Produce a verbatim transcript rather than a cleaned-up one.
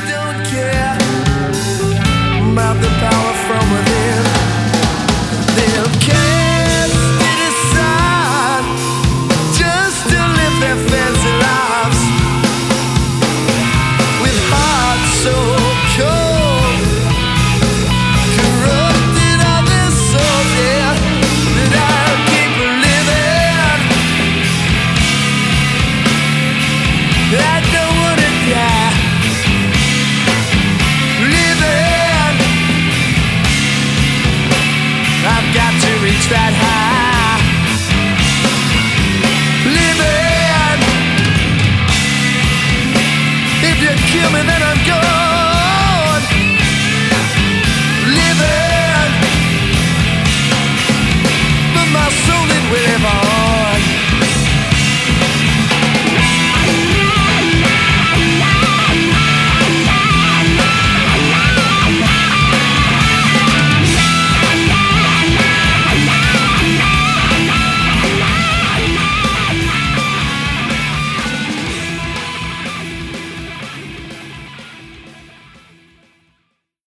don't care about the power from within. They'll cast it aside just to live their fancy lives with hearts so cold, corrupted all their souls, yeah, that I'll keep living. I don't wanna die living. I've got to reach that high living. If you kill me, then I'm gone.